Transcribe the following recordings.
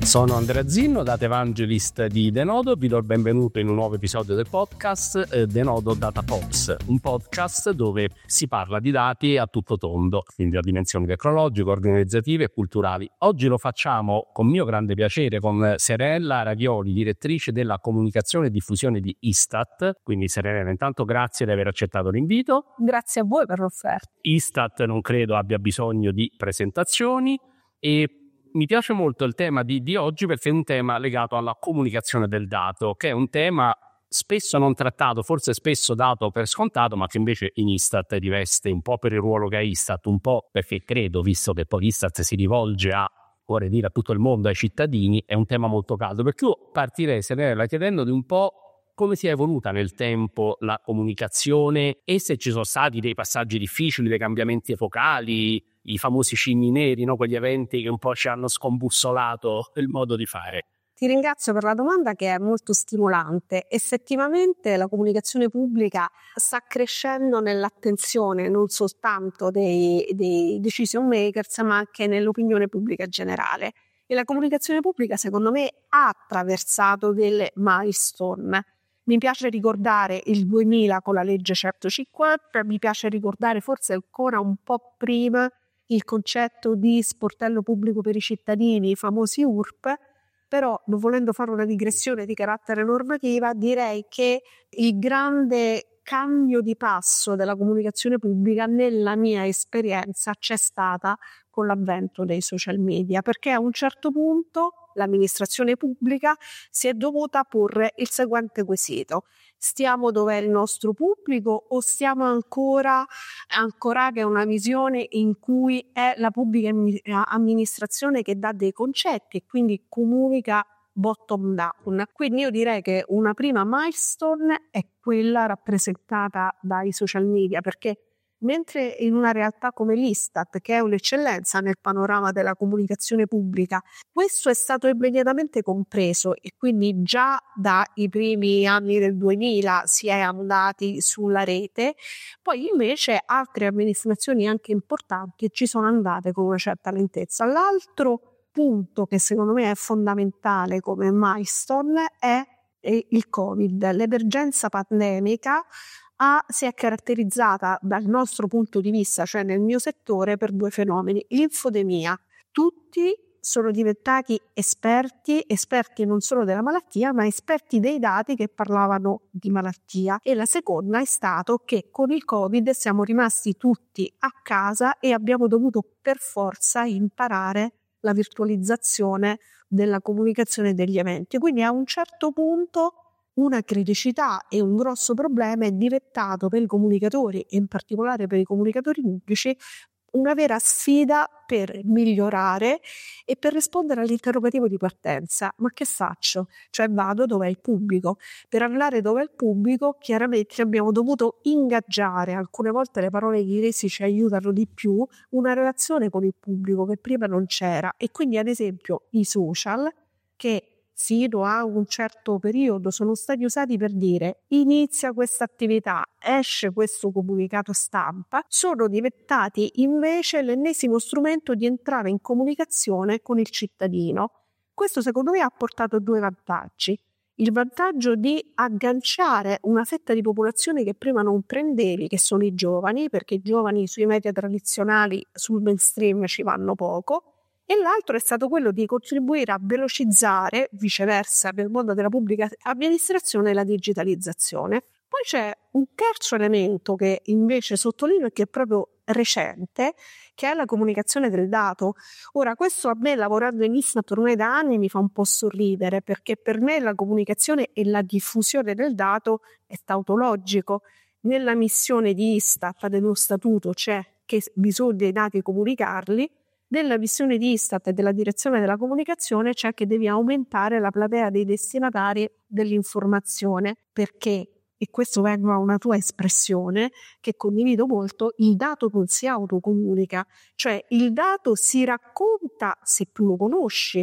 Sono Andrea Zinno, Data Evangelist di Denodo, vi do il benvenuto in un nuovo episodio del podcast Denodo Data Pops, un podcast dove si parla di dati a tutto tondo, quindi a dimensioni tecnologiche, organizzative e culturali. Oggi lo facciamo con mio grande piacere con Serena Ravioli, direttrice della comunicazione e diffusione di Istat. Quindi Serena, intanto grazie di aver accettato l'invito. Grazie a voi per l'offerta. Istat non credo abbia bisogno di presentazioni e mi piace molto il tema di oggi perché è un tema legato alla comunicazione del dato, che è un tema spesso non trattato, forse spesso dato per scontato, ma che invece in Istat riveste un po' per il ruolo che ha Istat, un po' perché credo, visto che poi Istat si rivolge a, vorrei dire, a tutto il mondo, ai cittadini, è un tema molto caldo. Perché io partirei, Serena, chiedendoti un po' come si è evoluta nel tempo la comunicazione e se ci sono stati dei passaggi difficili, dei cambiamenti epocali, i famosi cigni neri, no? Quegli eventi che un po' ci hanno scombussolato il modo di fare. Ti ringrazio per la domanda che è molto stimolante. Effettivamente la comunicazione pubblica sta crescendo nell'attenzione non soltanto dei decision makers, ma anche nell'opinione pubblica generale. E la comunicazione pubblica, secondo me, ha attraversato delle milestone. Mi piace ricordare il 2000 con la legge 150, mi piace ricordare forse ancora un po' prima il concetto di sportello pubblico per i cittadini, i famosi URP, però non volendo fare una digressione di carattere normativa, direi che il grande cambio di passo della comunicazione pubblica nella mia esperienza c'è stata con l'avvento dei social media, perché a un certo punto l'amministrazione pubblica si è dovuta porre il seguente quesito: stiamo dove è il nostro pubblico o stiamo ancora ancorati a una visione in cui è la pubblica amministrazione che dà dei concetti e quindi comunica bottom down? Quindi io direi che una prima milestone è quella rappresentata dai social media, perché mentre in una realtà come l'Istat, che è un'eccellenza nel panorama della comunicazione pubblica, questo è stato immediatamente compreso e quindi già dai primi anni del 2000 si è andati sulla rete, poi invece altre amministrazioni anche importanti ci sono andate con una certa lentezza. L'altro punto che secondo me è fondamentale come milestone è il Covid. L'emergenza pandemica si è caratterizzata dal nostro punto di vista, cioè nel mio settore, per due fenomeni: l'infodemia. Tutti sono diventati esperti non solo della malattia, ma esperti dei dati che parlavano di malattia. E la seconda è stato che con il Covid siamo rimasti tutti a casa e abbiamo dovuto per forza imparare la virtualizzazione della comunicazione degli eventi. Quindi a un certo punto una criticità e un grosso problema è diventato per i comunicatori, e in particolare per i comunicatori pubblici, una vera sfida per migliorare e per rispondere all'interrogativo di partenza: ma che faccio? Cioè vado dove è il pubblico. Per andare dove è il pubblico chiaramente abbiamo dovuto ingaggiare, alcune volte le parole inglesi ci aiutano di più, una relazione con il pubblico che prima non c'era. E quindi ad esempio i social, che fino a un certo periodo sono stati usati per dire inizia questa attività, esce questo comunicato stampa, sono diventati invece l'ennesimo strumento di entrare in comunicazione con il cittadino. Questo secondo me ha portato due vantaggi: il vantaggio di agganciare una fetta di popolazione che prima non prendevi, che sono i giovani, perché i giovani sui media tradizionali, sul mainstream ci vanno poco, e l'altro è stato quello di contribuire a velocizzare, viceversa, nel mondo della pubblica amministrazione, la digitalizzazione. Poi c'è un terzo elemento che invece sottolineo e che è proprio recente, che è la comunicazione del dato. Ora, questo a me, lavorando in Istat ormai da anni, mi fa un po' sorridere, perché per me la comunicazione e la diffusione del dato è tautologico. Nella missione di Istat, dello statuto, c'è che bisogna i dati comunicarli. Nella missione di Istat e della direzione della comunicazione c'è che devi aumentare la platea dei destinatari dell'informazione, perché, e questo vengo a una tua espressione che condivido molto, il dato non si autocomunica, cioè il dato si racconta se tu lo conosci,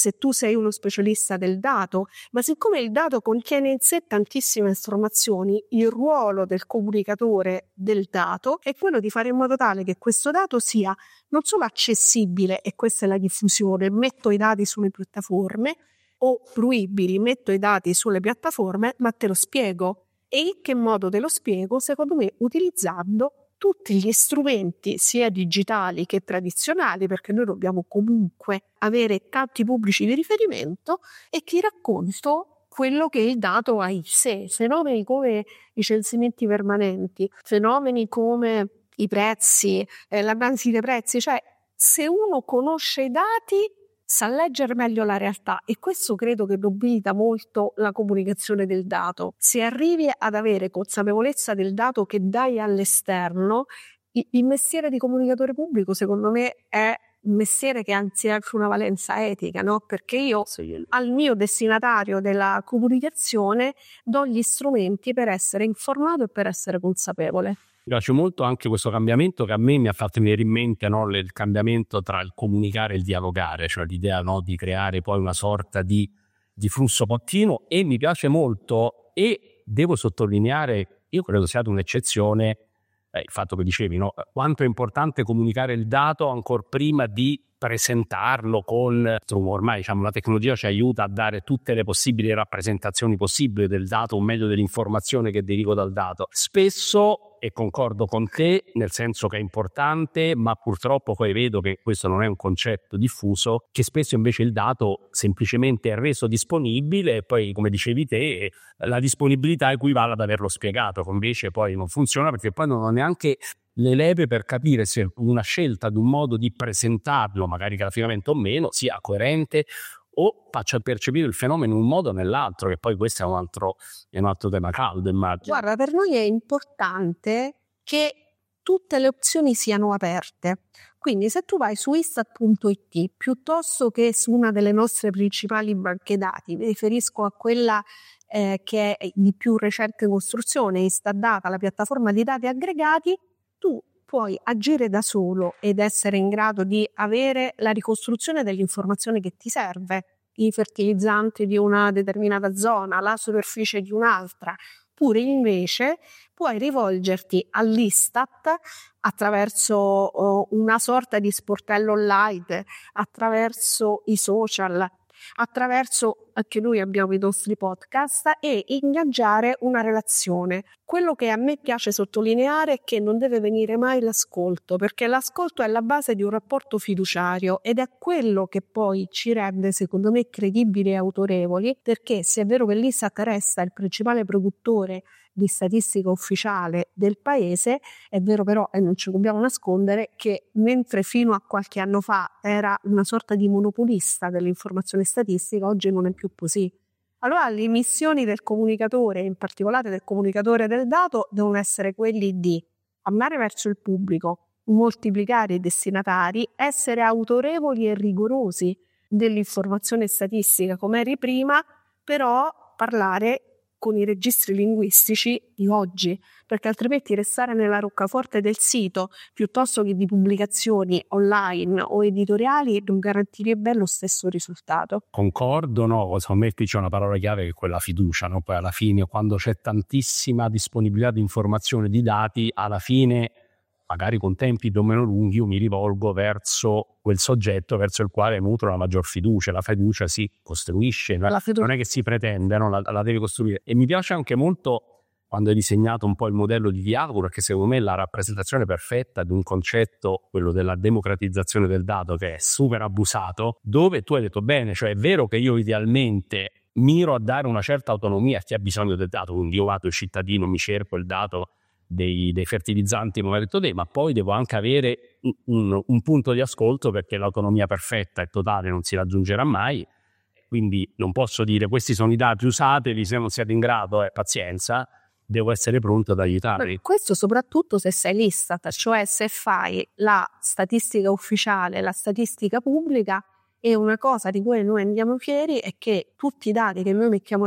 se tu sei uno specialista del dato, ma siccome il dato contiene in sé tantissime informazioni, il ruolo del comunicatore del dato è quello di fare in modo tale che questo dato sia non solo accessibile, e questa è la diffusione, metto i dati sulle piattaforme, o fruibili, metto i dati sulle piattaforme, ma te lo spiego. E in che modo te lo spiego? Secondo me utilizzando tutti gli strumenti sia digitali che tradizionali, perché noi dobbiamo comunque avere tanti pubblici di riferimento, e ti racconto quello che il dato ha in sé. Fenomeni come i censimenti permanenti, fenomeni come i prezzi, l'analisi dei prezzi, cioè se uno conosce i dati sa leggere meglio la realtà, e questo credo che nobilita molto la comunicazione del dato. Se arrivi ad avere consapevolezza del dato che dai all'esterno, il mestiere di comunicatore pubblico secondo me è un mestiere che anzi ha anche una valenza etica, no? Perché io al mio destinatario della comunicazione do gli strumenti per essere informato e per essere consapevole. Mi piace molto anche questo cambiamento, che a me mi ha fatto venire in mente, no, il cambiamento tra il comunicare e il dialogare, cioè l'idea, no, di creare poi una sorta di flusso continuo. E mi piace molto, e devo sottolineare, io credo sia un'eccezione, il fatto che dicevi, no, quanto è importante comunicare il dato ancora prima di presentarlo con, ormai diciamo la tecnologia ci aiuta a dare tutte le possibili rappresentazioni possibili del dato, o meglio dell'informazione che deriva dal dato. Spesso, e concordo con te, nel senso che è importante, ma purtroppo poi vedo che questo non è un concetto diffuso, che spesso invece il dato semplicemente è reso disponibile e poi, come dicevi te, la disponibilità equivale ad averlo spiegato, invece poi non funziona, perché poi non ho neanche le leve per capire se una scelta di un modo di presentarlo, magari graficamente o meno, sia coerente o faccia percepire il fenomeno in un modo o nell'altro, che poi questo è un altro tema caldo, immagino. Guarda, per noi è importante che tutte le opzioni siano aperte. Quindi se tu vai su istat.it piuttosto che su una delle nostre principali banche dati, mi riferisco a quella che è di più recente costruzione, Istat Data, la piattaforma di dati aggregati, tu puoi agire da solo ed essere in grado di avere la ricostruzione dell'informazione che ti serve, i fertilizzanti di una determinata zona, la superficie di un'altra, oppure invece puoi rivolgerti all'Istat attraverso una sorta di sportello online, attraverso i social, attraverso anche noi abbiamo i nostri podcast, e ingaggiare una relazione. Quello che a me piace sottolineare è che non deve venire mai l'ascolto, perché l'ascolto è la base di un rapporto fiduciario ed è quello che poi ci rende, secondo me, credibili e autorevoli, perché se è vero che l'Istat resta il principale produttore di statistica ufficiale del paese, è vero però, e non ci dobbiamo nascondere, che mentre fino a qualche anno fa era una sorta di monopolista dell'informazione statistica, oggi non è più così. Allora le missioni del comunicatore, in particolare del comunicatore del dato, devono essere quelli di andare verso il pubblico, moltiplicare i destinatari, essere autorevoli e rigorosi dell'informazione statistica come eri prima, però parlare con i registri linguistici di oggi, perché altrimenti restare nella roccaforte del sito piuttosto che di pubblicazioni online o editoriali non garantirebbe lo stesso risultato. Concordo, no? Secondo me qui c'è una parola chiave che è quella fiducia, no? Poi alla fine, quando c'è tantissima disponibilità di informazione, di dati, alla fine, magari con tempi più o meno lunghi, io mi rivolgo verso quel soggetto verso il quale nutro la maggior fiducia. La fiducia si costruisce, non è che si pretende, no? La devi costruire. E mi piace anche molto quando hai disegnato un po' il modello di Dialogo, perché secondo me è la rappresentazione perfetta di un concetto, quello della democratizzazione del dato, che è super abusato, dove tu hai detto bene, cioè è vero che io idealmente miro a dare una certa autonomia a chi ha bisogno del dato, quindi io vado il cittadino, mi cerco il dato dei fertilizzanti, come ha detto te, ma poi devo anche avere un punto di ascolto, perché l'autonomia perfetta e totale non si raggiungerà mai, quindi non posso dire questi sono i dati, usateli, se non siete in grado, pazienza, devo essere pronto ad aiutarvi. Questo soprattutto se sei l'Istat, cioè se fai la statistica ufficiale, la statistica pubblica, e una cosa di cui noi andiamo fieri è che tutti i dati che noi mettiamo a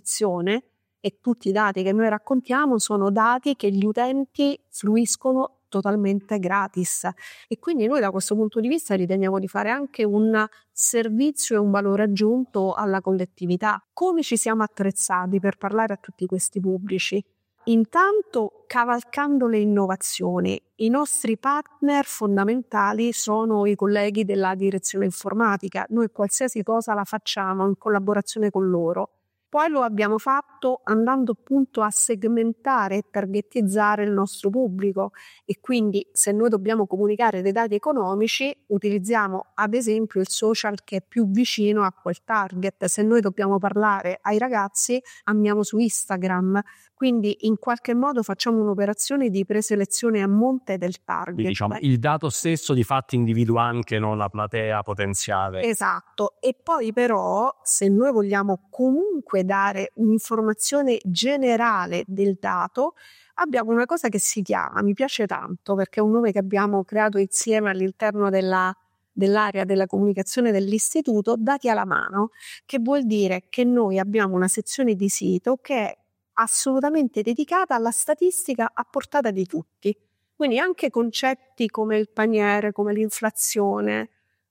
disposizione e tutti i dati che noi raccontiamo sono dati che gli utenti fruiscono totalmente gratis, e quindi noi da questo punto di vista riteniamo di fare anche un servizio e un valore aggiunto alla collettività. Come ci siamo attrezzati per parlare a tutti questi pubblici? Intanto cavalcando le innovazioni. I nostri partner fondamentali sono i colleghi della direzione informatica. Noi qualsiasi cosa la facciamo in collaborazione con loro. Poi lo abbiamo fatto andando appunto a segmentare e targetizzare il nostro pubblico, e quindi se noi dobbiamo comunicare dei dati economici utilizziamo ad esempio il social che è più vicino a quel target. Se noi dobbiamo parlare ai ragazzi andiamo su Instagram, quindi in qualche modo facciamo un'operazione di preselezione a monte del target. Quindi, diciamo, il dato stesso di fatto individua anche, no, la platea potenziale. Esatto, e poi però se noi vogliamo comunque dare un'informazione generale del dato, abbiamo una cosa che si chiama, mi piace tanto perché è un nome che abbiamo creato insieme all'interno dell'area della comunicazione dell'istituto, dati alla mano, che vuol dire che noi abbiamo una sezione di sito che è assolutamente dedicata alla statistica a portata di tutti. Quindi anche concetti come il paniere, come l'inflazione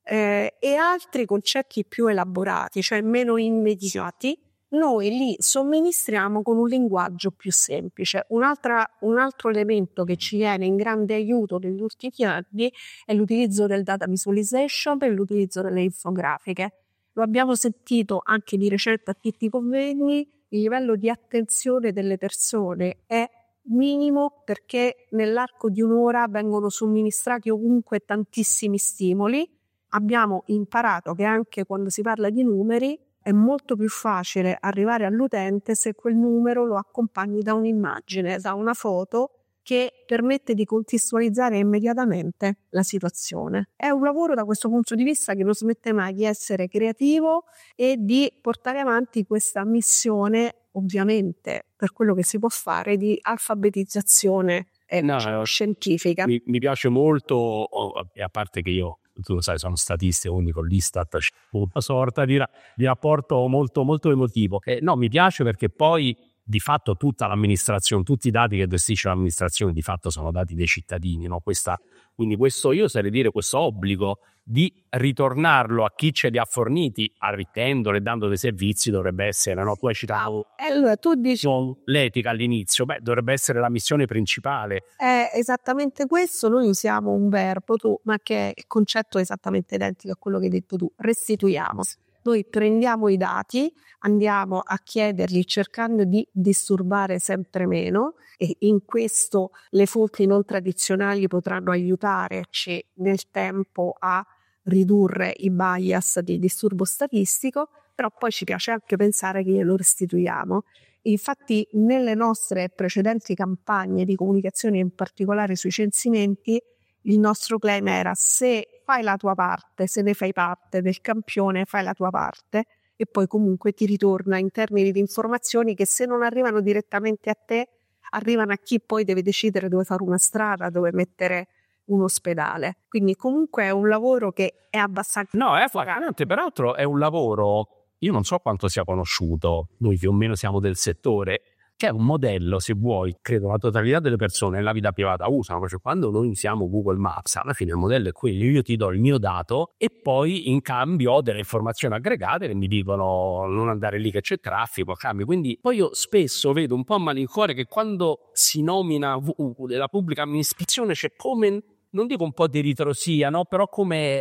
e altri concetti più elaborati, cioè meno immediati, noi li somministriamo con un linguaggio più semplice. Un altro elemento che ci viene in grande aiuto negli ultimi anni è l'utilizzo del data visualization e l'utilizzo delle infografiche. Lo abbiamo sentito anche di recente a tutti i convegni. Il livello di attenzione delle persone è minimo perché nell'arco di un'ora vengono somministrati ovunque tantissimi stimoli. Abbiamo imparato che anche quando si parla di numeri è molto più facile arrivare all'utente se quel numero lo accompagni da un'immagine, da una foto che permette di contestualizzare immediatamente la situazione. È un lavoro da questo punto di vista che non smette mai di essere creativo e di portare avanti questa missione, ovviamente per quello che si può fare, di alfabetizzazione scientifica. Mi piace molto, e a parte che io, tu lo sai, sono statistico, quindi con l'Istat c'è una sorta di rapporto molto, molto emotivo. No, mi piace perché poi di fatto tutta l'amministrazione, tutti i dati che gestisce l'amministrazione di fatto sono dati dei cittadini, no? Quindi questo, io oserei dire, questo obbligo di ritornarlo a chi ce li ha forniti, arricchendolo e dando dei servizi, dovrebbe essere, no? Tu hai citato allora, tu dici l'etica all'inizio, dovrebbe essere la missione principale. È esattamente questo. Noi usiamo un verbo, ma che il concetto è esattamente identico a quello che hai detto tu: restituiamo. Noi prendiamo i dati, andiamo a chiederli cercando di disturbare sempre meno, e in questo le fonti non tradizionali potranno aiutarci nel tempo a ridurre i bias di disturbo statistico, però poi ci piace anche pensare che glielo restituiamo. Infatti nelle nostre precedenti campagne di comunicazione, in particolare sui censimenti, il nostro claim era: se fai la tua parte, se ne fai parte del campione, fai la tua parte, e poi comunque ti ritorna in termini di informazioni che, se non arrivano direttamente a te, arrivano a chi poi deve decidere dove fare una strada, dove mettere un ospedale. Quindi comunque è un lavoro che è abbastanza... No, è flagrante, peraltro è un lavoro, io non so quanto sia conosciuto, noi più o meno siamo del settore, che è un modello, se vuoi, credo la totalità delle persone nella vita privata usano, cioè quando noi usiamo Google Maps, alla fine il modello è quello: io ti do il mio dato e poi in cambio ho delle informazioni aggregate che mi dicono non andare lì che c'è traffico, cambio. Quindi poi io spesso vedo un po' a malincuore che quando si nomina della pubblica amministrazione c'è come, non dico un po' di ritrosia, no? Però come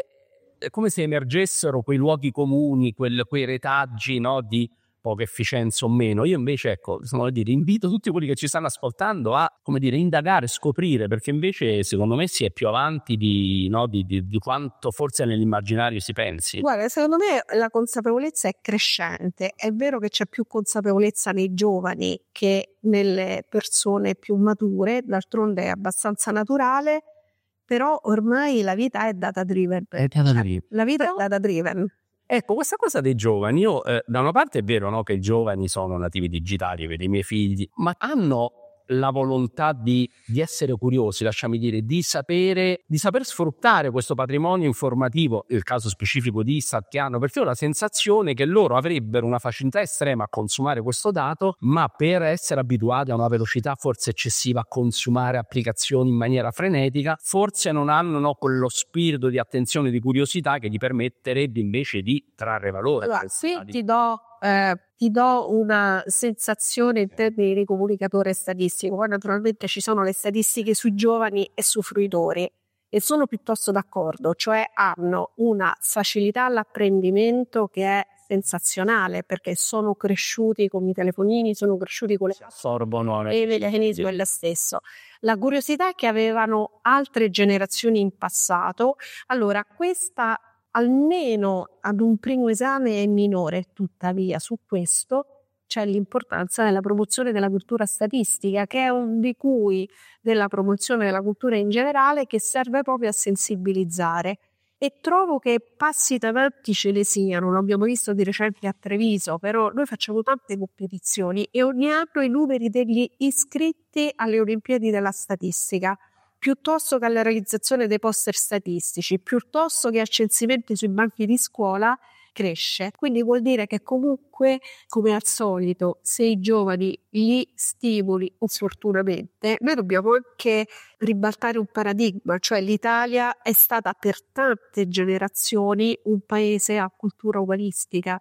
se emergessero quei luoghi comuni, quei retaggi, no? Di poca efficienza o meno. Io invece, ecco, invito tutti quelli che ci stanno ascoltando a, come dire, indagare, scoprire, perché invece secondo me si è più avanti di quanto forse nell'immaginario si pensi. Guarda, secondo me la consapevolezza è crescente. È vero che c'è più consapevolezza nei giovani che nelle persone più mature, d'altronde è abbastanza naturale, però ormai la vita è data driven. La vita è data driven. Ecco, questa cosa dei giovani, io da una parte è vero, no, che i giovani sono nativi digitali, vedo i miei figli, ma hanno la volontà di essere curiosi, lasciami dire, di saper sfruttare questo patrimonio informativo, nel caso specifico di Istat, che hanno perfino la sensazione che loro avrebbero una facilità estrema a consumare questo dato, ma per essere abituati a una velocità forse eccessiva a consumare applicazioni in maniera frenetica, forse non hanno quello spirito di attenzione, di curiosità che gli permetterebbe invece di trarre valore. Allora, ti do una sensazione in termini di comunicatore statistico. Poi naturalmente ci sono le statistiche sui giovani e sui fruitori e sono piuttosto d'accordo, cioè hanno una facilità all'apprendimento che è sensazionale, perché sono cresciuti con i telefonini, sono cresciuti con le assorbono e il meccanismo è lo stesso. La curiosità che avevano altre generazioni in passato, allora questa almeno ad un primo esame è minore, tuttavia su questo c'è l'importanza della promozione della cultura statistica, che è della promozione della cultura in generale, che serve proprio a sensibilizzare. E trovo che passi avanti ce ne siano, l'abbiamo visto di recente a Treviso, però noi facciamo tante competizioni e ogni anno i numeri degli iscritti alle Olimpiadi della statistica, piuttosto che alla realizzazione dei poster statistici, piuttosto che a censimenti sui banchi di scuola, cresce. Quindi vuol dire che comunque, come al solito, se i giovani li stimoli opportunamente, noi dobbiamo anche ribaltare un paradigma, cioè l'Italia è stata per tante generazioni un paese a cultura umanistica.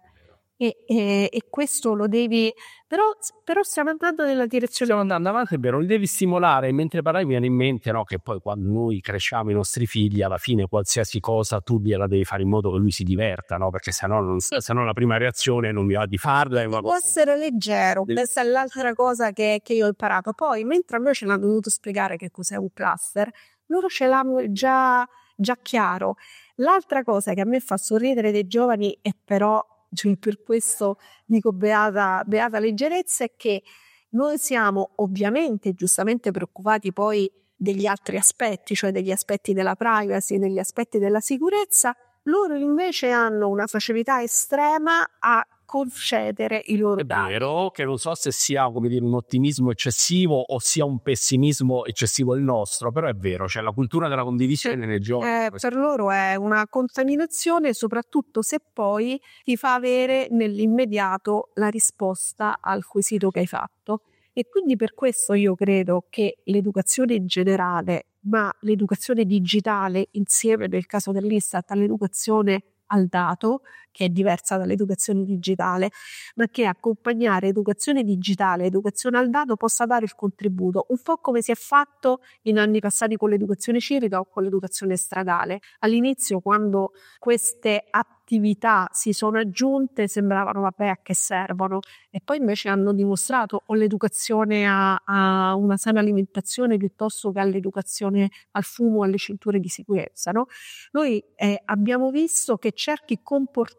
E questo lo devi, però stiamo andando nella direzione. Stiamo andando avanti, è vero, li devi stimolare. Mentre parlavi mi viene in mente, no, che poi quando noi cresciamo i nostri figli, alla fine qualsiasi cosa tu gliela devi fare in modo che lui si diverta, no? Perché sennò la prima reazione non mi va di farla. Può essere leggero, questa è l'altra cosa che io ho imparato. Poi mentre a noi ce l'hanno dovuto spiegare che cos'è un cluster, loro ce l'hanno già chiaro. L'altra cosa che a me fa sorridere dei giovani, e però per questo dico beata leggerezza, è che noi siamo ovviamente giustamente preoccupati poi degli altri aspetti, cioè degli aspetti della privacy, degli aspetti della sicurezza. Loro invece hanno una facilità estrema a concedere i loro dati. È vero che non so se sia, come dire, un ottimismo eccessivo o sia un pessimismo eccessivo il nostro, però è vero, cioè la cultura della condivisione nei giovani. Per loro è una contaminazione, soprattutto se poi ti fa avere nell'immediato la risposta al quesito che hai fatto. E quindi per questo io credo che l'educazione in generale, ma l'educazione digitale insieme, nel caso dell'Istat, all'educazione al dato, che è diversa dall'educazione digitale, ma che accompagnare educazione digitale e educazione al dato possa dare il contributo, un po' come si è fatto in anni passati con l'educazione civica o con l'educazione stradale. All'inizio, quando queste attività si sono aggiunte, sembravano vabbè, a che servono, e poi invece hanno dimostrato o l'educazione a una sana alimentazione piuttosto che all'educazione al fumo, alle cinture di sicurezza, no? Noi abbiamo visto che certi comportamenti,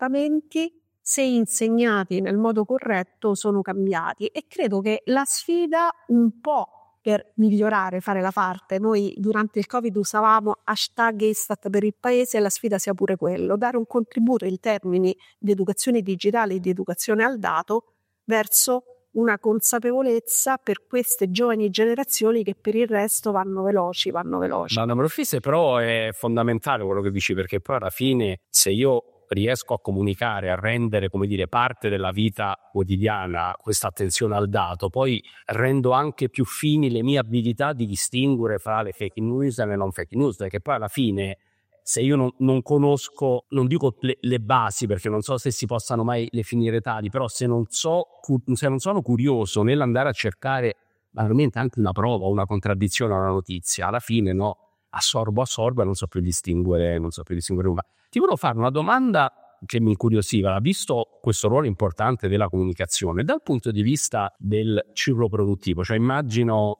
se insegnati nel modo corretto, sono cambiati, e credo che la sfida un po' per migliorare, fare la parte, noi durante il Covid usavamo #Istat per il paese, e la sfida sia pure quello, dare un contributo in termini di educazione digitale e di educazione al dato verso una consapevolezza per queste giovani generazioni che per il resto vanno veloci. Però è fondamentale quello che dici, perché poi alla fine, se io riesco a comunicare, a rendere, come dire, parte della vita quotidiana questa attenzione al dato, poi rendo anche più fini le mie abilità di distinguere fra le fake news e le non fake news, perché poi alla fine, se io non conosco, non dico le basi, perché non so se si possano mai definire tali, però se non sono curioso nell'andare a cercare veramente anche una prova, una contraddizione a una notizia, alla fine no, assorbo e non so più distinguere nulla. Ti volevo fare una domanda che mi incuriosiva, visto questo ruolo importante della comunicazione dal punto di vista del ciclo produttivo, cioè immagino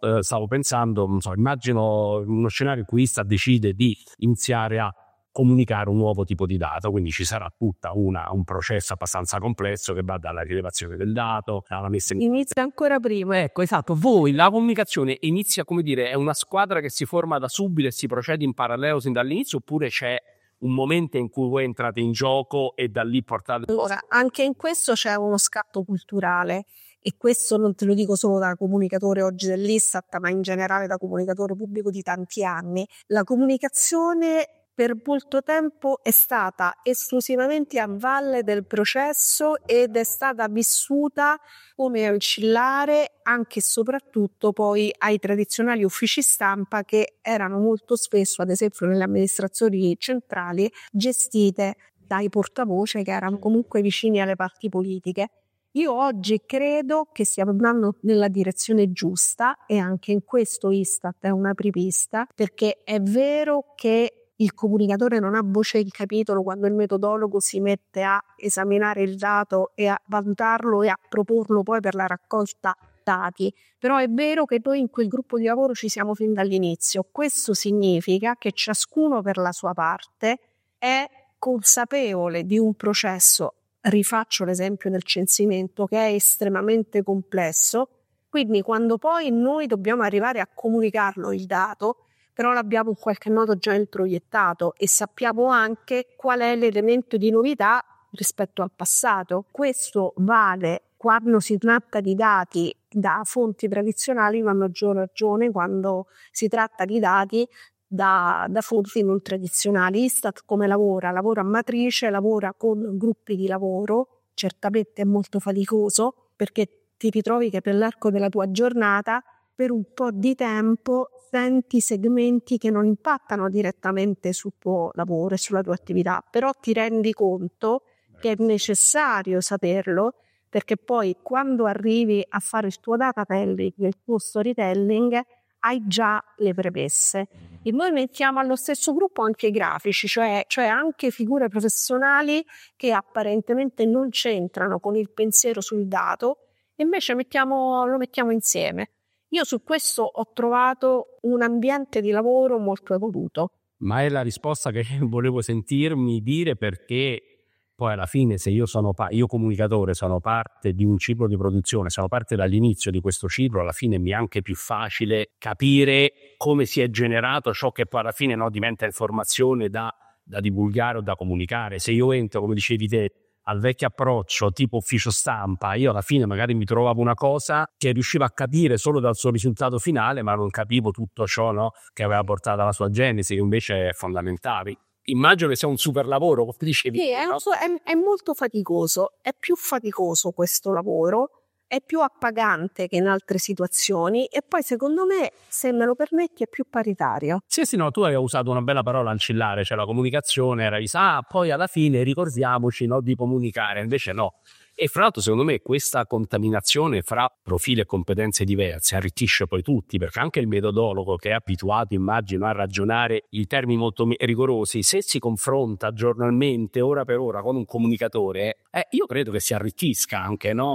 uno scenario in cui Istat decide di iniziare a comunicare un nuovo tipo di dato, quindi ci sarà tutta un processo abbastanza complesso che va dalla rilevazione del dato alla messa in... Inizia ancora prima. Ecco, esatto, la comunicazione inizia, come dire, è una squadra che si forma da subito e si procede in parallelo sin dall'inizio, oppure c'è un momento in cui voi entrate in gioco e da lì portate... Allora, anche in questo c'è uno scatto culturale, e questo non te lo dico solo da comunicatore oggi dell'Istat, ma in generale da comunicatore pubblico di tanti anni, la comunicazione per molto tempo è stata esclusivamente a valle del processo ed è stata vissuta come ancillare anche e soprattutto poi ai tradizionali uffici stampa che erano molto spesso, ad esempio nelle amministrazioni centrali, gestite dai portavoce che erano comunque vicini alle parti politiche. Io oggi credo che stiamo andando nella direzione giusta e anche in questo Istat è una apripista, perché è vero che il comunicatore non ha voce in capitolo quando il metodologo si mette a esaminare il dato e a valutarlo e a proporlo poi per la raccolta dati, però è vero che noi in quel gruppo di lavoro ci siamo fin dall'inizio. Questo significa che ciascuno per la sua parte è consapevole di un processo, rifaccio l'esempio del censimento, che è estremamente complesso, quindi quando poi noi dobbiamo arrivare a comunicarlo il dato, però l'abbiamo in qualche modo già introiettato e sappiamo anche qual è l'elemento di novità rispetto al passato. Questo vale quando si tratta di dati da fonti tradizionali, ma a maggior ragione quando si tratta di dati da fonti non tradizionali. Istat come lavora a matrice, lavora con gruppi di lavoro, certamente è molto faticoso perché ti ritrovi che per l'arco della tua giornata per un po' di tempo senti segmenti che non impattano direttamente sul tuo lavoro e sulla tua attività, però ti rendi conto che è necessario saperlo, perché poi quando arrivi a fare il tuo data telling, il tuo storytelling, hai già le premesse. E noi mettiamo allo stesso gruppo anche i grafici, cioè anche figure professionali che apparentemente non c'entrano con il pensiero sul dato, invece lo mettiamo insieme. Io su questo ho trovato un ambiente di lavoro molto evoluto. Ma è la risposta che volevo sentirmi dire, perché poi alla fine se io comunicatore sono parte di un ciclo di produzione, sono parte dall'inizio di questo ciclo, alla fine mi è anche più facile capire come si è generato ciò che poi alla fine diventa informazione da divulgare o da comunicare. Se io entro, come dicevi te, al vecchio approccio tipo ufficio stampa, io alla fine magari mi trovavo una cosa che riuscivo a capire solo dal suo risultato finale, ma non capivo tutto ciò che aveva portato alla sua genesi, che invece è fondamentale. Immagino che sia un super lavoro, come dicevi. Sì, è molto faticoso, è più faticoso questo lavoro, è più appagante che in altre situazioni e poi secondo me, se me lo permetti, è più paritario. Sì, no, tu avevi usato una bella parola ancillare, cioè la comunicazione, era poi alla fine ricordiamoci di comunicare, invece no. E fra l'altro secondo me questa contaminazione fra profili e competenze diverse arricchisce poi tutti, perché anche il metodologo, che è abituato, immagino, a ragionare in termini molto rigorosi, se si confronta giornalmente, ora per ora, con un comunicatore, io credo che si arricchisca anche, no?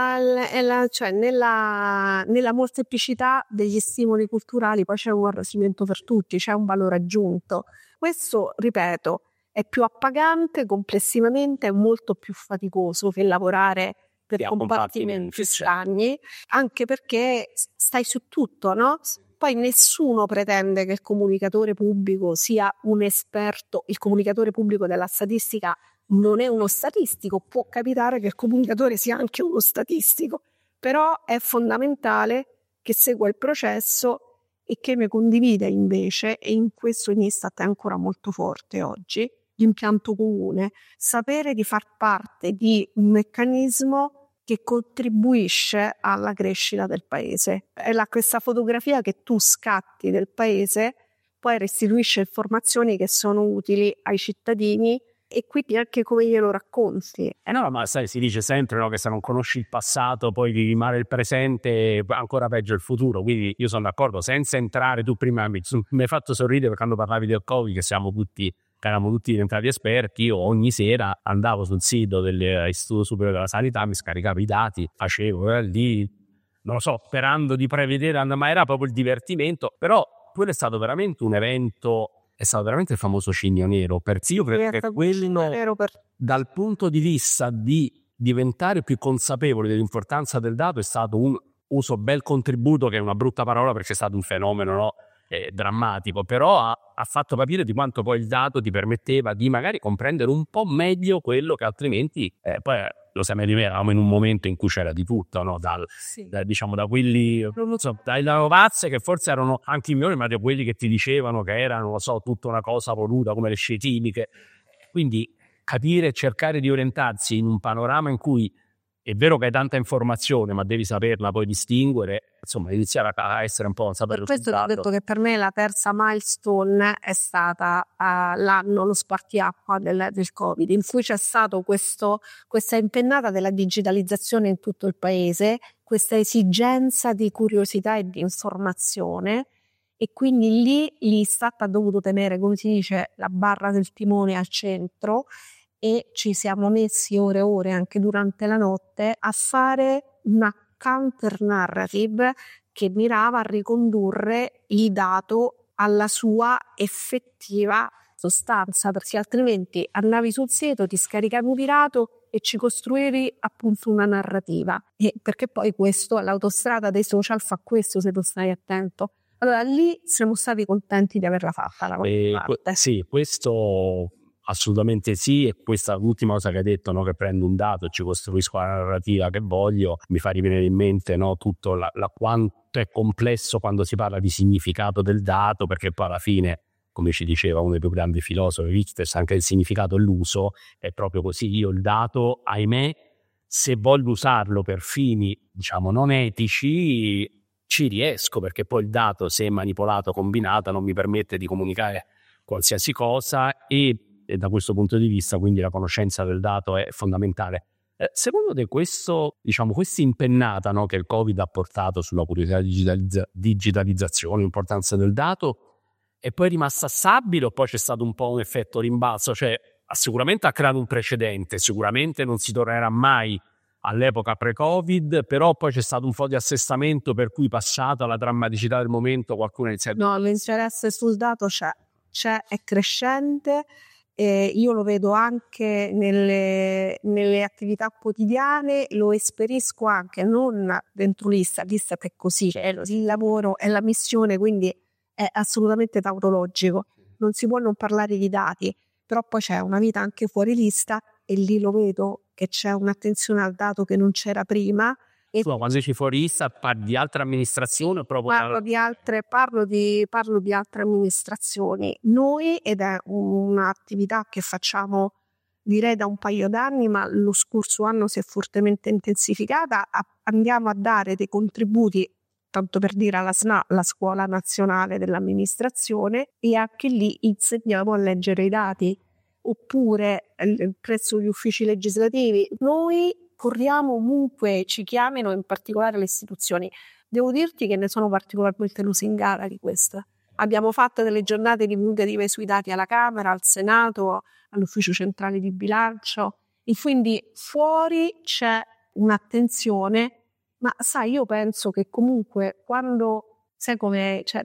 Beh, cioè nella molteplicità degli stimoli culturali poi c'è un arricchimento per tutti, c'è un valore aggiunto. Questo, ripeto, è più appagante complessivamente, è molto più faticoso che lavorare per compartimenti stagni, anche perché stai su tutto, no? Poi nessuno pretende che il comunicatore pubblico sia un esperto, il comunicatore pubblico della statistica non è uno statistico, può capitare che il comunicatore sia anche uno statistico, però è fondamentale che segua il processo e che ne condivida invece, e in questo Istat è ancora molto forte oggi, l'impianto comune, sapere di far parte di un meccanismo che contribuisce alla crescita del paese. È questa fotografia che tu scatti del paese, poi restituisce informazioni che sono utili ai cittadini e quindi anche come glielo racconti. No, ma sai, si dice sempre che se non conosci il passato poi rimane il presente, ancora peggio il futuro, quindi io sono d'accordo, senza entrare, tu prima mi hai fatto sorridere quando parlavi del Covid, che eravamo tutti diventati esperti. Io ogni sera andavo sul sito dell'Istituto Superiore della Sanità, mi scaricavo i dati, facevo lì, non lo so, sperando di prevedere, ma era proprio il divertimento. Però quello è stato veramente un evento, è stato veramente il famoso Cigno Nero, perché io credo che quello, dal punto di vista di diventare più consapevoli dell'importanza del dato, è stato un uso bel contributo, che è una brutta parola perché è stato un fenomeno, no? Drammatico, però ha fatto capire di quanto poi il dato ti permetteva di magari comprendere un po' meglio quello che altrimenti poi lo sai meglio di me, eravamo in un momento in cui c'era di tutto, no? Diciamo da quelli, non so, dai Lavazze che forse erano anche i migliori, ma da quelli che ti dicevano che erano, non lo so, tutta una cosa voluta come le scie chimiche. Quindi capire e cercare di orientarsi in un panorama in cui è vero che hai tanta informazione, ma devi saperla poi distinguere, insomma, iniziare a essere un po' consapevole. Per questo ho detto che per me la terza milestone è stata l'anno, lo spartiacque del Covid, in cui c'è stato questa impennata della digitalizzazione in tutto il paese, questa esigenza di curiosità e di informazione, e quindi lì l'Istat ha dovuto tenere, come si dice, la barra del timone al centro, e ci siamo messi ore e ore anche durante la notte a fare una counter narrative che mirava a ricondurre il dato alla sua effettiva sostanza, perché altrimenti andavi sul sito, ti scaricavi un pirato e ci costruivi appunto una narrativa, e perché poi questo, l'autostrada dei social fa questo, se tu stai attento. Allora lì siamo stati contenti di averla fatta la parte. Sì, questo assolutamente sì, e questa l'ultima cosa che hai detto, no? Che prendo un dato e ci costruisco la narrativa che voglio, mi fa rivenire in mente, no? Tutto quanto è complesso quando si parla di significato del dato, perché poi alla fine, come ci diceva uno dei più grandi filosofi, Wittgenstein, anche il significato e l'uso è proprio così. Io il dato, ahimè, se voglio usarlo per fini, diciamo, non etici, ci riesco, perché poi il dato, se è manipolato, combinato, non mi permette di comunicare qualsiasi cosa, e da questo punto di vista quindi la conoscenza del dato è fondamentale. Secondo te questo, diciamo, questa impennata, no, che il Covid ha portato sulla curiosità digitalizzazione, l'importanza del dato, è poi rimasta stabile o poi c'è stato un po' un effetto rimbalzo? Cioè sicuramente ha creato un precedente, sicuramente non si tornerà mai all'epoca pre-Covid, però poi c'è stato un po' di assestamento per cui, passata la drammaticità del momento, qualcuno ha iniziato... No, l'interesse sul dato c'è, è crescente. Io lo vedo anche nelle attività quotidiane, lo esperisco anche non dentro l'Istat che è così, cioè il lavoro è la missione, quindi è assolutamente tautologico, non si può non parlare di dati, però poi c'è una vita anche fuori l'Istat e lì lo vedo che c'è un'attenzione al dato che non c'era prima. E quando dici fuori Istat parli di altre amministrazioni o proprio? Parlo di altre amministrazioni. Noi, ed è un'attività che facciamo direi da un paio d'anni, ma lo scorso anno si è fortemente intensificata, andiamo a dare dei contributi, tanto per dire, alla SNA, la Scuola Nazionale dell'Amministrazione, e anche lì insegniamo a leggere i dati, oppure presso gli uffici legislativi. Noi corriamo ovunque ci chiamino, in particolare le istituzioni. Devo dirti che ne sono particolarmente lusingata di questo. Abbiamo fatto delle giornate divulgative sui dati alla Camera, al Senato, all'Ufficio Centrale di Bilancio, e quindi fuori c'è un'attenzione, ma sai, io penso che comunque quando, sai come, c'è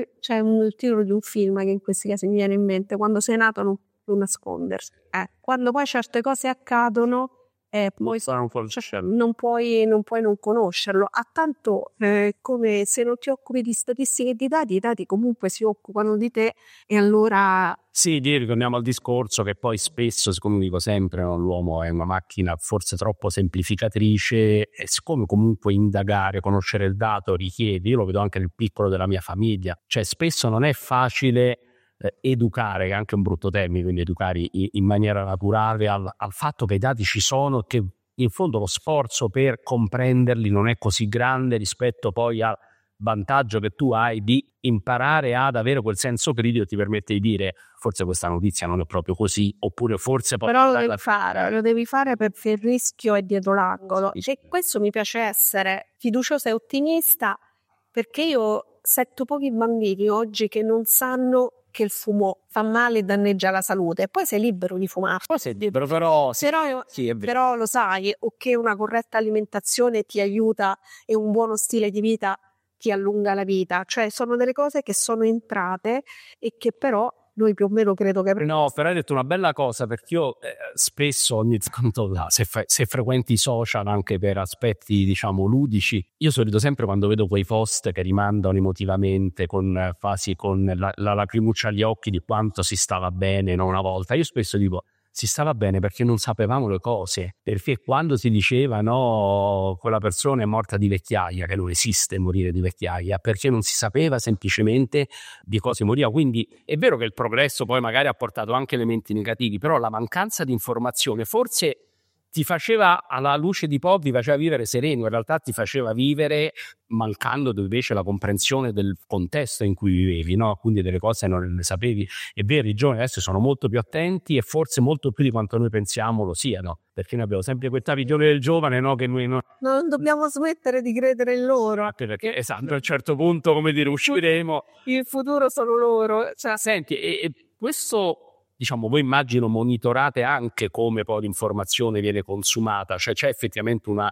il titolo di un film che in questi casi mi viene in mente, quando sei nato non puoi nascondersi. Quando poi certe cose accadono, poi non puoi non conoscerlo, a tanto come se non ti occupi di statistiche e di dati, i dati comunque si occupano di te, e allora... Sì, ritorniamo al discorso che poi spesso, come dico sempre, no, l'uomo è una macchina forse troppo semplificatrice, e siccome comunque indagare, conoscere il dato richiede, io lo vedo anche nel piccolo della mia famiglia, cioè spesso non è facile educare, che è anche un brutto termine, quindi educare in maniera naturale al fatto che i dati ci sono, che in fondo lo sforzo per comprenderli non è così grande rispetto poi al vantaggio che tu hai di imparare ad avere quel senso critico, ti permette di dire forse questa notizia non è proprio così, oppure forse poi... Però lo devi fare perché il rischio è dietro l'angolo, e questo mi piace essere fiduciosa e ottimista, perché io sento pochi bambini oggi che non sanno che il fumo fa male e danneggia la salute, poi sei libero di fumare. Poi sei libero, però però lo sai, o che una corretta alimentazione ti aiuta e un buono stile di vita ti allunga la vita, cioè sono delle cose che sono entrate e che però noi più o meno credo che... No, però hai detto una bella cosa, perché io spesso ogni tanto, se frequenti i social anche per aspetti diciamo ludici, io solito sempre quando vedo quei post che rimandano emotivamente quasi con la lacrimuccia agli occhi di quanto si stava bene, no, una volta, io spesso dico, si stava bene perché non sapevamo le cose, perché quando si diceva no, quella persona è morta di vecchiaia, che non esiste morire di vecchiaia, perché non si sapeva semplicemente di cosa moriva. Quindi è vero che il progresso poi magari ha portato anche elementi negativi, però la mancanza di informazione forse ti faceva, alla luce di Pop, ti faceva vivere sereno, in realtà ti faceva vivere mancando invece la comprensione del contesto in cui vivevi, no? Quindi delle cose non le sapevi. È vero, i giovani adesso sono molto più attenti e forse molto più di quanto noi pensiamo lo siano, perché noi abbiamo sempre questa visione del giovane, no? Che noi non dobbiamo smettere di credere in loro. Perché esatto, a un certo punto, come dire, usciremo. Il futuro sono loro. Cioè. Senti, e questo... Diciamo, voi immagino monitorate anche come poi l'informazione viene consumata, cioè c'è effettivamente un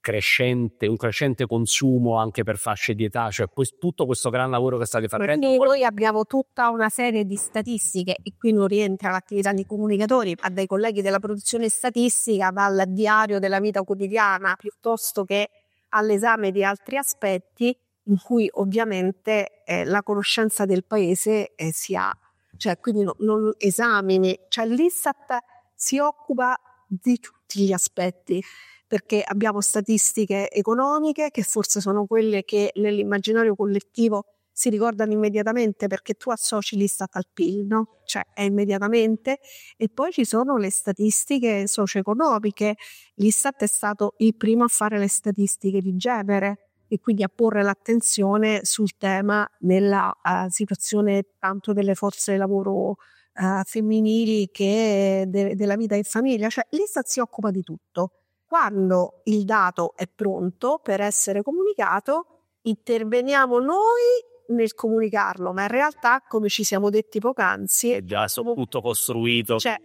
crescente consumo anche per fasce di età, cioè tutto questo gran lavoro che state facendo. Noi abbiamo tutta una serie di statistiche e qui non rientra l'attività di comunicatori, ma dai colleghi della produzione statistica, dal diario della vita quotidiana piuttosto che all'esame di altri aspetti in cui ovviamente la conoscenza del paese si ha. Cioè, quindi non esamini, cioè l'Istat si occupa di tutti gli aspetti, perché abbiamo statistiche economiche che forse sono quelle che nell'immaginario collettivo si ricordano immediatamente, perché tu associ l'Istat al PIL, no? Cioè è immediatamente. E poi ci sono le statistiche socio-economiche. L'Istat è stato il primo a fare le statistiche di genere e quindi a porre l'attenzione sul tema nella situazione tanto delle forze di lavoro femminili che della vita in famiglia. Cioè l'Istat si occupa di tutto. Quando il dato è pronto per essere comunicato, interveniamo noi nel comunicarlo, ma in realtà, come ci siamo detti poc'anzi, è già tutto costruito. Cioè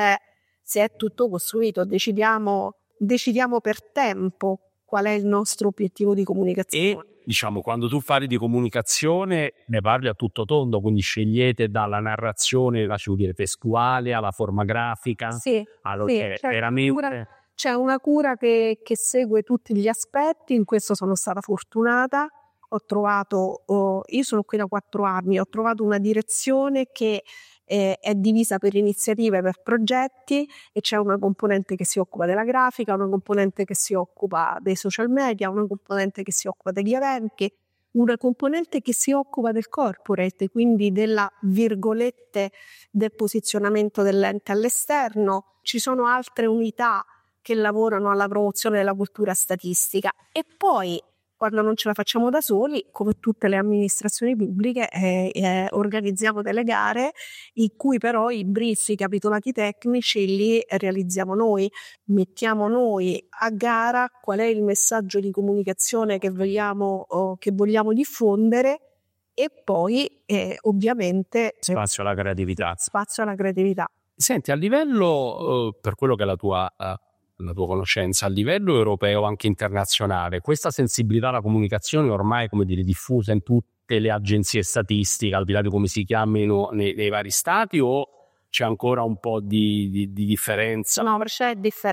se è tutto costruito, decidiamo per tempo qual è il nostro obiettivo di comunicazione. E diciamo, quando tu parli di comunicazione ne parli a tutto tondo, quindi scegliete dalla narrazione, lascio dire, testuale alla forma grafica, sì, veramente c'è una cura che segue tutti gli aspetti. In questo sono stata fortunata, io sono qui da 4 anni, ho trovato una direzione che è divisa per iniziative, per progetti, e c'è una componente che si occupa della grafica, una componente che si occupa dei social media, una componente che si occupa degli eventi, una componente che si occupa del corporate, quindi della virgolette del posizionamento dell'ente all'esterno. Ci sono altre unità che lavorano alla promozione della cultura statistica e poi quando non ce la facciamo da soli, come tutte le amministrazioni pubbliche, organizziamo delle gare in cui però i brief, i capitolati tecnici li realizziamo noi, mettiamo noi a gara qual è il messaggio di comunicazione che vogliamo diffondere e poi ovviamente spazio alla creatività. Senti, a livello, per quello che è la tua conoscenza, a livello europeo, anche internazionale, questa sensibilità alla comunicazione ormai è, come dire, diffusa in tutte le agenzie statistiche, al di là di come si chiamino nei vari stati, o c'è ancora un po' di differenza? No, c'è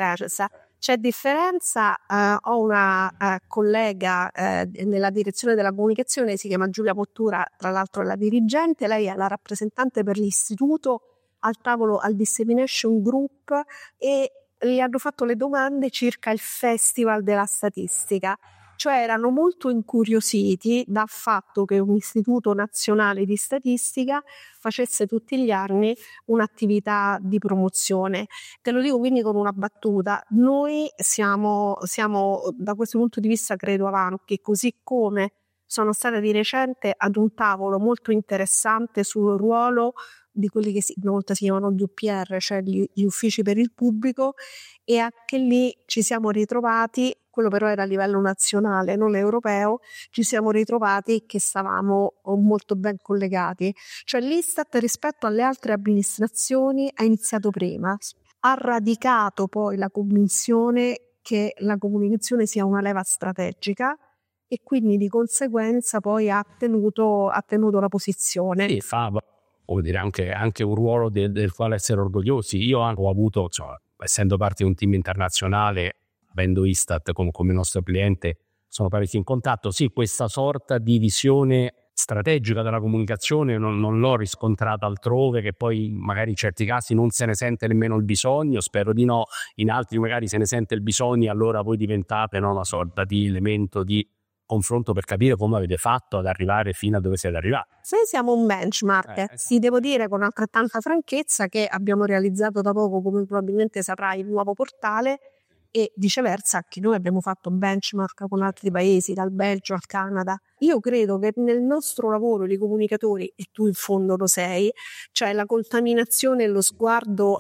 differenza. Ho una collega nella direzione della comunicazione, si chiama Giulia Mottura, tra l'altro è la dirigente, lei è la rappresentante per l'istituto al tavolo al Dissemination Group e gli hanno fatto le domande circa il Festival della Statistica, cioè erano molto incuriositi dal fatto che un istituto nazionale di statistica facesse tutti gli anni un'attività di promozione. Te lo dico quindi con una battuta, noi siamo da questo punto di vista credo avanti, così come sono stata di recente ad un tavolo molto interessante sul ruolo di quelli che una volta si chiamano UPR, cioè gli uffici per il pubblico, e anche lì ci siamo ritrovati, quello però era a livello nazionale, non europeo, ci siamo ritrovati che stavamo molto ben collegati. Cioè l'Istat rispetto alle altre amministrazioni ha iniziato prima, ha radicato poi la convinzione che la comunicazione sia una leva strategica e quindi di conseguenza poi ha tenuto la posizione. Sì, vuol dire anche un ruolo del quale essere orgogliosi. Io ho avuto, essendo parte di un team internazionale, avendo Istat come nostro cliente, sono parecchio in contatto. Sì, questa sorta di visione strategica della comunicazione non l'ho riscontrata altrove, che poi magari in certi casi non se ne sente nemmeno il bisogno, spero di no, in altri magari se ne sente il bisogno e allora voi diventate, no, una sorta di elemento di confronto per capire come avete fatto ad arrivare fino a dove siete arrivati. Noi siamo un benchmark, sì, devo dire con altrettanta franchezza che abbiamo realizzato da poco, come probabilmente saprai, il nuovo portale, e viceversa anche noi abbiamo fatto benchmark con altri paesi, dal Belgio al Canada. Io credo che nel nostro lavoro di comunicatori, e tu in fondo lo sei, cioè la contaminazione e lo sguardo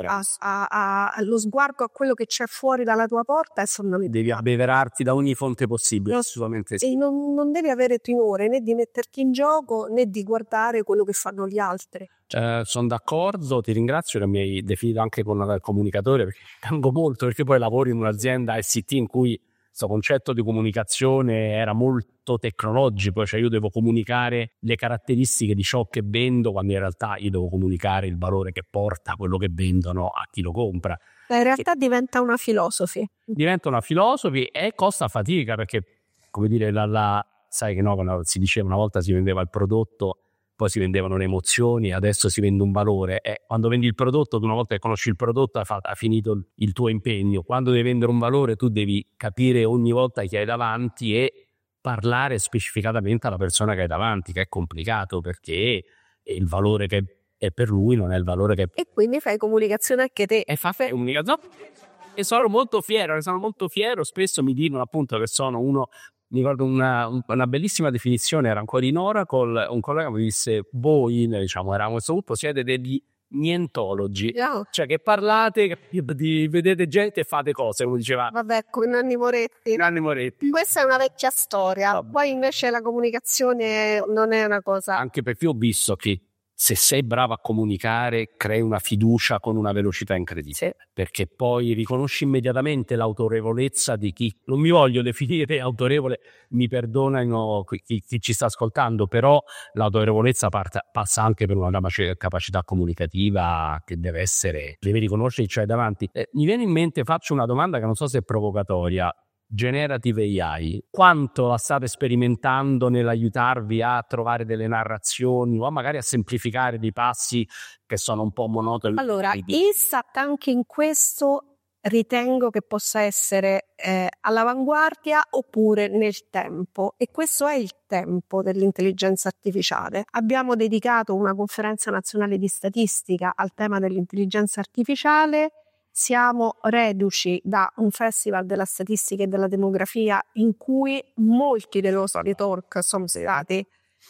lo sguardo a quello che c'è fuori dalla tua porta è fondamentale. Devi abbeverarti da ogni fonte possibile, assolutamente sì. E non devi avere timore né di metterti in gioco né di guardare quello che fanno gli altri. Sono d'accordo, ti ringrazio che mi hai definito anche con comunicatore, perché tengo molto, perché poi lavoro in un'azienda ICT in cui questo concetto di comunicazione era molto tecnologico, cioè io devo comunicare le caratteristiche di ciò che vendo, quando in realtà io devo comunicare il valore che porta quello che vendono a chi lo compra. In realtà diventa una filosofi. Diventa una filosofi e costa fatica, perché come dire, sai che no, quando si diceva una volta si vendeva il prodotto, poi si vendevano le emozioni, adesso si vende un valore. Quando vendi il prodotto, tu una volta che conosci il prodotto hai finito il tuo impegno. Quando devi vendere un valore, tu devi capire ogni volta chi hai davanti e parlare specificatamente alla persona che hai davanti, che è complicato, perché il valore che è per lui non è il valore che... E quindi fai comunicazione anche te. E fai comunicazione. E sono molto fiero, spesso mi dicono appunto che sono uno... Mi ricordo una bellissima definizione, era ancora in Oracle, un collega mi disse: voi, diciamo, eravamo questo gruppo, siete degli nientologi, cioè che parlate, vedete gente e fate cose, come diceva. Vabbè, con Nanni Moretti. Questa è una vecchia storia. Poi invece la comunicazione non è una cosa. Anche perché ho visto che se sei bravo a comunicare crei una fiducia con una velocità incredibile, sì. Perché poi riconosci immediatamente l'autorevolezza di chi, non mi voglio definire autorevole, mi perdonano chi ci sta ascoltando, però l'autorevolezza passa anche per una capacità comunicativa che devi riconoscere chi c'hai davanti. Mi viene in mente, faccio una domanda che non so se è provocatoria: Generative AI, quanto la state sperimentando nell'aiutarvi a trovare delle narrazioni o magari a semplificare dei passi che sono un po' monotoni? Allora, ISAT anche in questo ritengo che possa essere all'avanguardia oppure nel tempo, e questo è il tempo dell'intelligenza artificiale. Abbiamo dedicato una conferenza nazionale di statistica al tema dell'intelligenza artificiale. Siamo reduci da un festival della statistica e della demografia in cui molti dei nostri talk sono stati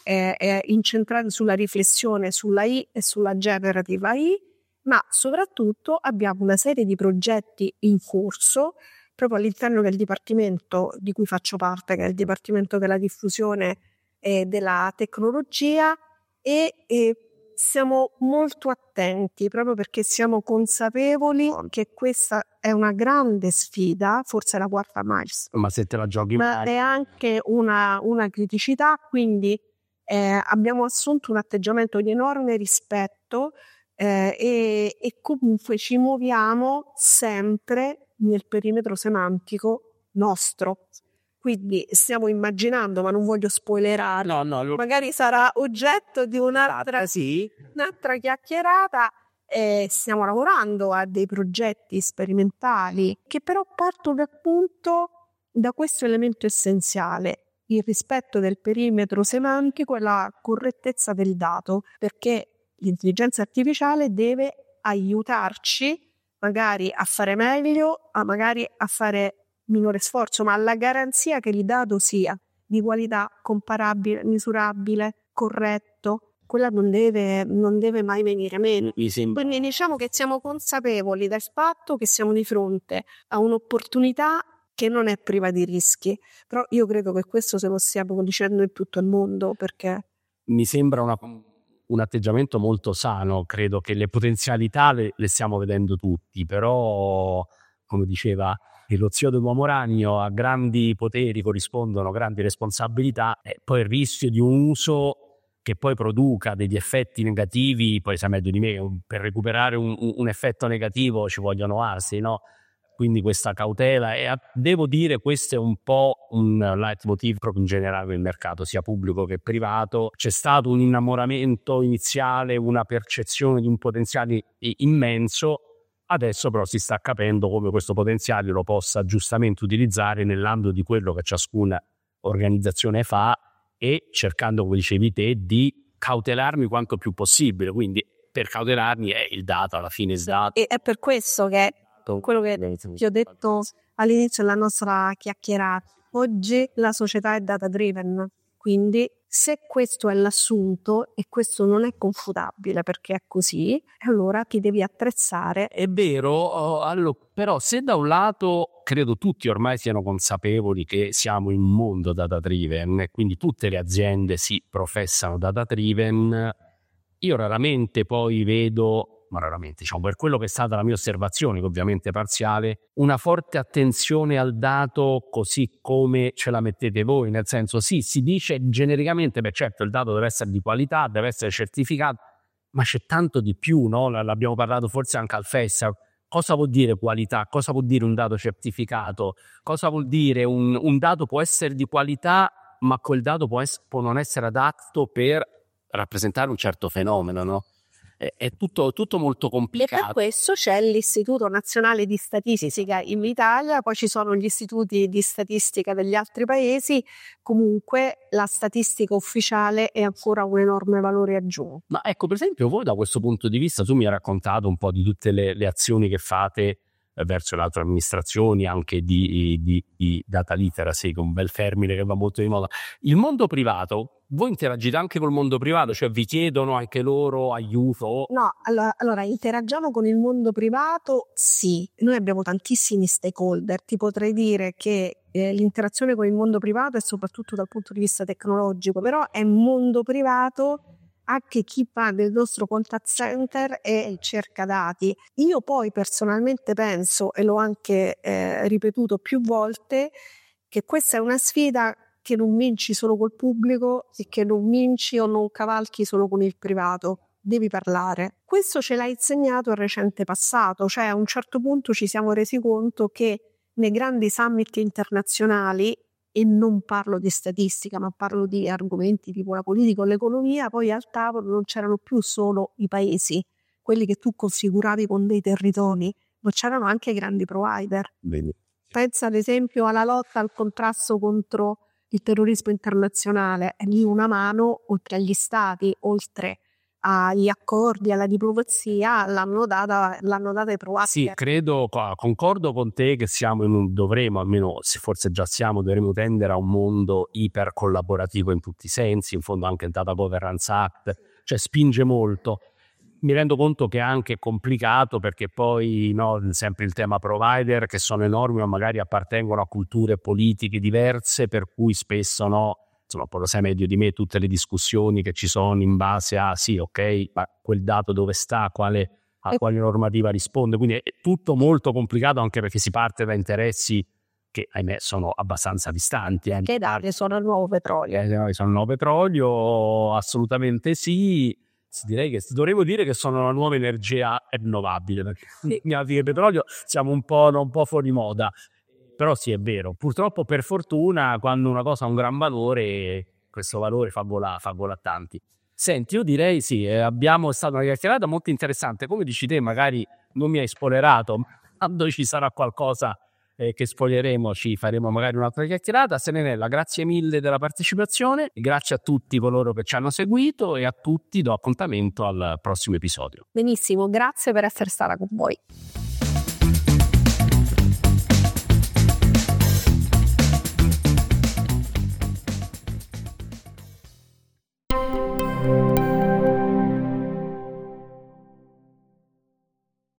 incentrati sulla riflessione sulla I e sulla generative AI, ma soprattutto abbiamo una serie di progetti in corso proprio all'interno del dipartimento di cui faccio parte, che è il Dipartimento della Diffusione e della Tecnologia, e siamo molto attenti proprio perché siamo consapevoli che questa è una grande sfida, forse la quarta mais. Ma se te la giochi, ma è anche una criticità, quindi abbiamo assunto un atteggiamento di enorme rispetto e comunque ci muoviamo sempre nel perimetro semantico nostro. Quindi stiamo immaginando, ma non voglio spoilerare, magari sarà oggetto di un'altra chiacchierata. Stiamo lavorando a dei progetti sperimentali che però partono appunto da questo elemento essenziale: il rispetto del perimetro semantico e la correttezza del dato, perché l'intelligenza artificiale deve aiutarci magari a fare meglio, magari a fare minore sforzo, ma la garanzia che il dato sia di qualità, comparabile, misurabile, corretto, quella non deve mai venire meno. Quindi diciamo che siamo consapevoli del fatto che siamo di fronte a un'opportunità che non è priva di rischi, però io credo che questo se lo stiamo dicendo in tutto il mondo, perché mi sembra un atteggiamento molto sano. Credo che le potenzialità le stiamo vedendo tutti, però come diceva lo zio dell'uomo ragno, a grandi poteri corrispondono grandi responsabilità, e poi il rischio di un uso che poi produca degli effetti negativi. Poi sai meglio di me, per recuperare un effetto negativo ci vogliono asi, no? quindi questa cautela, e devo dire questo è un po' un leitmotiv proprio in generale nel mercato, sia pubblico che privato. C'è stato un innamoramento iniziale, una percezione di un potenziale immenso, adesso però si sta capendo come questo potenziale lo possa giustamente utilizzare nell'ambito di quello che ciascuna organizzazione fa, e cercando, come dicevi te, di cautelarmi quanto più possibile. Quindi per cautelarmi è il dato, alla fine E è per questo che quello che ti ho detto all'inizio della nostra chiacchierata, oggi la società è data driven, quindi se questo è l'assunto e questo non è confutabile perché è così, allora ti devi attrezzare. È vero, però se da un lato credo tutti ormai siano consapevoli che siamo in un mondo data driven e quindi tutte le aziende si professano data driven, io raramente poi vedo, ma raramente, diciamo, per quello che è stata la mia osservazione, che ovviamente è parziale, una forte attenzione al dato così come ce la mettete voi, nel senso, sì, si dice genericamente, beh certo il dato deve essere di qualità, deve essere certificato, ma c'è tanto di più, no? L'abbiamo parlato forse anche al festival. Cosa vuol dire qualità? Cosa vuol dire un dato certificato? Cosa vuol dire un dato può essere di qualità, ma quel dato può non essere adatto per rappresentare un certo fenomeno, no? È tutto molto E complicato. per questo c'è l'Istituto Nazionale di Statistica in Italia, poi ci sono gli istituti di statistica degli altri paesi. Comunque la statistica ufficiale è ancora un enorme valore aggiunto. Ma ecco, per esempio, voi da questo punto di vista, tu mi hai raccontato un po' di tutte le azioni che fate verso le altre amministrazioni, anche di data literacy, che è un bel termine che va molto di moda. Il mondo privato, voi interagite anche col mondo privato, cioè vi chiedono anche loro aiuto? No, allora interagiamo con il mondo privato, sì. Noi abbiamo tantissimi stakeholder, ti potrei dire che l'interazione con il mondo privato è soprattutto dal punto di vista tecnologico, però è mondo privato anche chi va nel nostro contact center e cerca dati. Io poi personalmente penso, e l'ho anche ripetuto più volte, che questa è una sfida che non vinci solo col pubblico e che non vinci o non cavalchi solo con il privato. Devi parlare. Questo ce l'ha insegnato il recente passato, cioè a un certo punto ci siamo resi conto che nei grandi summit internazionali, e non parlo di statistica, ma parlo di argomenti tipo la politica o l'economia, poi al tavolo non c'erano più solo i paesi, quelli che tu configuravi con dei territori, ma c'erano anche i grandi provider. Bene. Pensa ad esempio alla lotta al contrasto contro il terrorismo internazionale, e lì una mano, oltre agli stati, oltre agli accordi, alla diplomazia, l'hanno data i provider. Sì, credo, concordo con te che dovremo, almeno se forse già dovremo tendere a un mondo iper collaborativo in tutti i sensi, in fondo anche il Data Governance Act, cioè spinge molto. Mi rendo conto che è anche complicato perché poi sempre il tema provider, che sono enormi ma magari appartengono a culture politiche diverse, per cui spesso insomma, poi lo sai meglio di me tutte le discussioni che ci sono in base a sì, ok, ma quel dato dove sta, a quale normativa risponde, quindi è tutto molto complicato anche perché si parte da interessi che ahimè sono abbastanza distanti. Che dati sono il nuovo petrolio. Sono il nuovo petrolio, assolutamente sì. Direi che dovremmo dire che sono la nuova energia rinnovabile, perché Sì. il petrolio siamo un po' fuori moda. Però sì, è vero, purtroppo per fortuna quando una cosa ha un gran valore, questo valore fa volare tanti. Senti, io direi sì, è stata una chiacchierata molto interessante, come dici te magari non mi hai spoilerato, quando ci sarà qualcosa che spoileremo ci faremo magari un'altra chiacchierata. Serenella, grazie mille della partecipazione, grazie a tutti coloro che ci hanno seguito e a tutti do appuntamento al prossimo episodio. Benissimo, grazie per essere stata con voi.